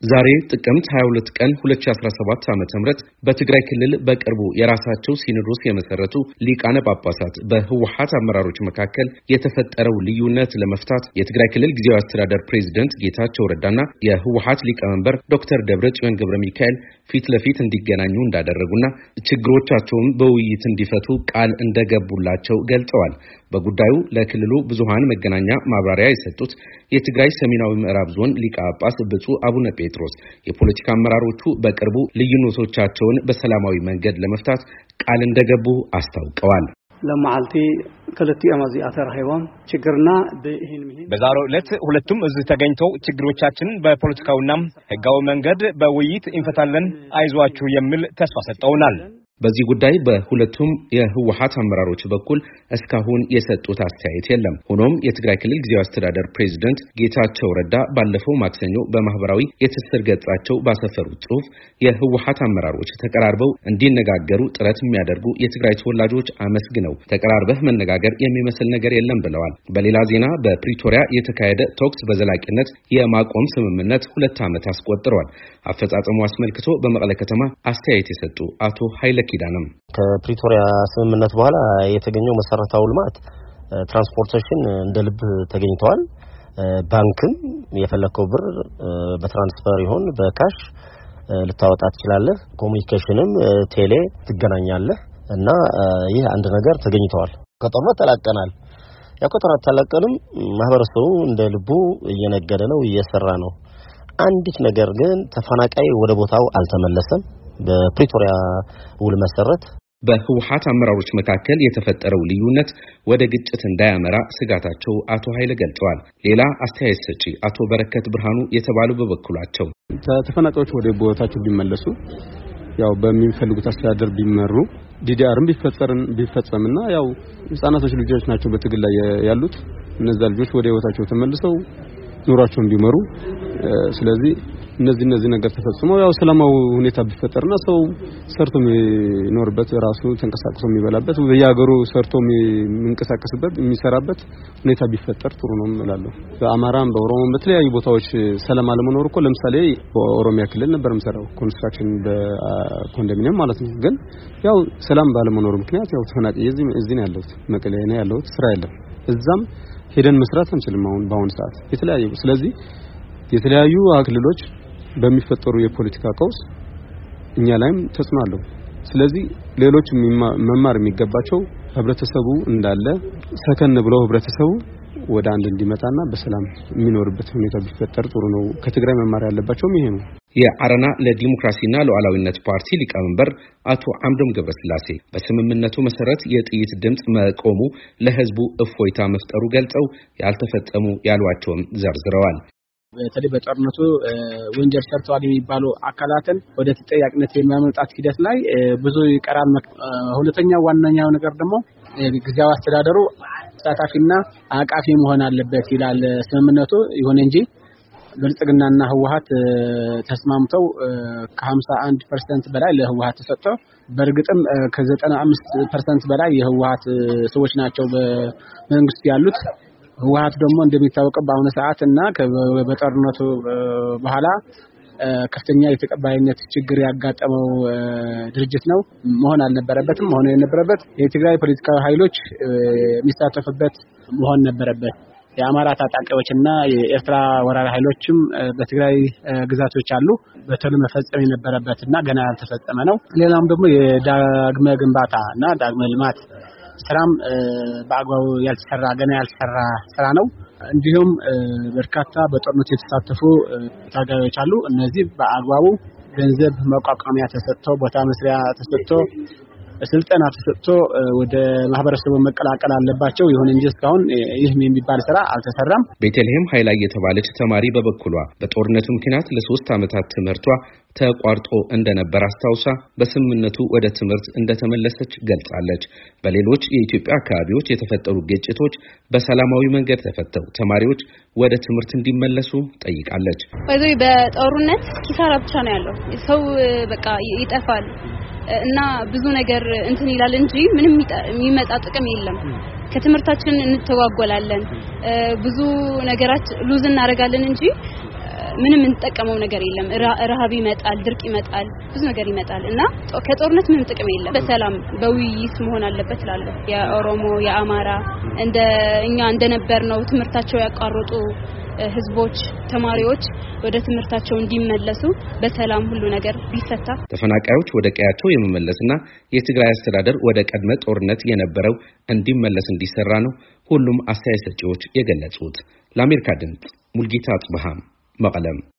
ዛሬ ጥቅምት 22 ቀን 2017 ዓ.ም በትግራይ ክልል በቅርቡ የራሳቸው ሲኖዶስ የመሰረቱ ሊቃነ ጳጳሳት በህወሓት አመራሮች መካከል የተፈጠረው ልዩነት ለመፍታት የትግራይ ክልል ጊዜያዊ አስተዳደር ፕሬዝዳንት ጌታቸው ረዳና የህወሓት ሊቀመንበር ዶክተር ደብረጽዮን ገብረሚካኤል ፊት ለፊት እንዲገናኙ እንዳደረጉና ችግሮቻቸውን በውይይት እንዲፈቱ ቃል እንደገቡላቸው ገልጸዋል። በጉዳዩ ለክልሉ ብዙሃን መገናኛ ማብራሪያ የሰጡት የትግራይ ሰሜናዊ ምዕራብ ዞን ሊቀ ጳጳስ ብፁዕ አቡነ ጴጥሮስ የፖለቲካ አመራሮቹ በቅርቡ ልዩነቶቻቸውን በሰላማዊ መንገድ ለመፍታት ቃል እንደገቡ አስታውቀዋል። ለማዓልቲ ከለቲያ ማዚያ ተራሂቦም ችግርና በዛሬው ዕለት ሁለቱም እዚህ ተገኝተው ችግሮቻችንን በፖለቲካውና ህጋዊ መንገድ በውይይት እንፈታለን አይዟችሁ የሚል ተስፋ ሰጠውናል። በዚህ ጉዳይ በሁለቱም የህወሓት አመራሮች በኩል እስካሁን የሰጡት አስተያየት የለም። ሆኖም የትግራይ ክልል ጊዜያዊ አስተዳደር ፕሬዝዳንት ጌታቸው ረዳ ባለፈው ማክሰኞ በማህበራዊ የትስስር ገጻቸው ባሰፈሩት ጽሑፍ የህወሓት አመራሮች ተቀራርበው እንዲነጋገሩ ጥረት የሚያደርጉ የትግራይ ተወላጆች አመስግነው ተቀራርበህ መነጋገር የሚመስል ነገር የለም ብለዋል። በሌላ ዜና በፕሪቶሪያ የተካሄደ ቶክስ በዘላቂነት የማቆም ስምምነት 2 ዓመት አስቆጥሯል። አፈጻጸሙ አስመልክቶ በመቀለ ከተማ አስተያየት የሰጡ አቶ ኃይለ ኪዳንም ከፕሪቶሪያ ስምምነት በኋላ የተገኘው መሰረታዊ ልማት ትራንስፖርቴሽን እንደልብ ተገኝቷል። ባንክም የፈለከው ብር በትራንስፈር ይሁን በካሽ ልታወጣ ትችላለህ። ኮሙኒኬሽንም ቴሌ ትገናኛለህ እና ይህ አንድ ነገር ተገኝቷል። ከጦርነት ተላቀናል። ያቆጠራት ተላቀንም ማህበረሰቡ እንደልቡ እየነገደ ነው፣ እየሰራ ነው። አንዲት ነገር ግን ተፈናቃይ ወደ ቦታው አልተመለሰም። በፕሪቶሪያ ውል መሰረት በህወሓት አመራሮች መካከል የተፈጠረው ልዩነት ወደ ግጭት እንዳያመራ ስጋታቸው አቶ ኃይለ ገልጸዋል። ሌላ አስተያየት ሰጪ አቶ በረከት ብርሃኑ የተባሉ በበኩላቸው ተፈናቃዮች ወደ ቦታቸው ቢመለሱ ያው በሚፈልጉት አስተዳደር ቢመሩ ዲዲአርም ቢፈጸምና ያው ህፃናቶች ልጆች ናቸው በትግል ላይ ያሉት እነዛ ልጆች ወደ ህይወታቸው ተመልሰው ኑሯቸውን ቢመሩ ስለዚህ እነዚህ ነገር ተፈጽመው ያው ሰላማዊ ሁኔታ ቢፈጠርና ሰው ሰርቶ የሚኖርበት ራሱ ተንቀሳቅሶ የሚበላበት በየሀገሩ ሰርቶ የሚንቀሳቀስበት የሚሰራበት ሁኔታ ቢፈጠር ጥሩ ነው እላለሁ። በአማራም በኦሮሞም በተለያዩ ቦታዎች ሰላም አለመኖር እኮ ለምሳሌ በኦሮሚያ ክልል ነበር መሰራው ኮንስትራክሽን በኮንዶሚኒየም ማለት ነው። ግን ያው ሰላም ባለመኖር ምክንያት ያው ተፈናቃይ እዚህ ነው ያለው መቀሌ ነው ያለው ስራ የለም። እዛም ሄደን መስራት አንችልም አሁን በአሁን ሰዓት የተለያዩ ስለዚህ የተለያዩ ክልሎች በሚፈጠሩ የፖለቲካ ቀውስ እኛ ላይም ተጽዕኖ አለው። ስለዚህ ሌሎች መማር የሚገባቸው ህብረተሰቡ እንዳለ ሰከን ብለው ህብረተሰቡ ወደ አንድ እንዲመጣና በሰላም የሚኖርበት ሁኔታ ቢፈጠር ጥሩ ነው። ከትግራይ መማር ያለባቸውም ይሄ ነው። የአረና ለዲሞክራሲና ለሉዓላዊነት ፓርቲ ሊቀመንበር አቶ አምዶም ገብረስላሴ በስምምነቱ መሰረት የጥይት ድምጽ መቆሙ ለህዝቡ እፎይታ መፍጠሩ ገልጸው ያልተፈጸሙ ያሏቸውን ዘርዝረዋል። በተለይ በጦርነቱ ወንጀል ሰርተዋል የሚባሉ አካላትን ወደ ተጠያቂነት የሚያመጣት ሂደት ላይ ብዙ ይቀራል። ሁለተኛው ዋነኛው ነገር ደግሞ ጊዜያዊ አስተዳደሩ ተሳታፊና አቃፊ መሆን አለበት ይላል ስምምነቱ። ይሁን እንጂ ብልጽግናና ህወሓት ተስማምተው ከ51% በላይ ለህወሓት ተሰጥተው በእርግጥም ከ95% በላይ የህወሓት ሰዎች ናቸው በመንግስት ያሉት። ህወሓት ደግሞ እንደሚታወቀው በአሁኑ ሰዓት እና በጦርነቱ በኋላ ከፍተኛ የተቀባይነት ችግር ያጋጠመው ድርጅት ነው። መሆን አልነበረበትም። መሆን የነበረበት የትግራይ ፖለቲካዊ ኃይሎች የሚሳተፉበት መሆን ነበረበት። የአማራ ታጣቂዎችና የኤርትራ ወራሪ ኃይሎችም በትግራይ ግዛቶች አሉ። በተለይ መፈጸም የነበረበትና ገና ያልተፈጸመ ነው። ሌላም ደግሞ የዳግመ ግንባታና ዳግመ ልማት ስራም በአግባቡ ገና ያልተሰራ ስራ ነው። እንዲሁም በርካታ በጦርነቱ የተሳተፉ ታጋዮች አሉ። እነዚህ በአግባቡ ገንዘብ መቋቋሚያ ተሰጥቶ ቦታ መስሪያ ተሰጥቶ ስልጠና ተሰጥቶ ወደ ማህበረሰቡ መቀላቀል አለባቸው። ይሁን እንጂ እስካሁን ይህም የሚባል ስራ አልተሰራም። ቤተልሔም ኃይላይ የተባለች ተማሪ በበኩሏ በጦርነቱ ምክንያት ለ3 ዓመታት ትምህርቷ ተቋርጦ እንደነበር አስታውሳ በስምምነቱ ወደ ትምህርት እንደተመለሰች ገልጻለች። በሌሎች የኢትዮጵያ አካባቢዎች የተፈጠሩ ግጭቶች በሰላማዊ መንገድ ተፈተው ተማሪዎች ወደ ትምህርት እንዲመለሱ ጠይቃለች። በጦርነት ኪሳራ ብቻ ነው ያለው። ሰው በቃ ይጠፋል እና ብዙ ነገር እንትን ይላል እንጂ ምንም የሚመጣ ጥቅም የለም። ከትምህርታችን እንተዋጓላለን ብዙ ነገራችን ሉዝ እናደርጋለን እንጂ ምንም እንጠቀመው ነገር የለም ረሃብ ይመጣል ድርቅ ይመጣል ብዙ ነገር ይመጣል እና ከጦርነት ምንም ጥቅም የለም በሰላም በውይይት መሆን አለበት እላለሁ የኦሮሞ የአማራ እንደኛ እንደነበርነው ትምርታቸው ያቋረጡ ህዝቦች ተማሪዎች ወደ ትምርታቸው እንዲመለሱ በሰላም ሁሉ ነገር ቢፈታ ተፈናቃዮች ወደ ቀያቸው የመመለስና የትግራይ አስተዳደር ወደ ቀድመ ጦርነት የነበረው እንዲመለስ እንዲሰራ ነው ሁሉም አስተያየት ሰጪዎች የገለጹት ለአሜሪካ ድምጽ ሙልጌታ አጽብሃም መቀለም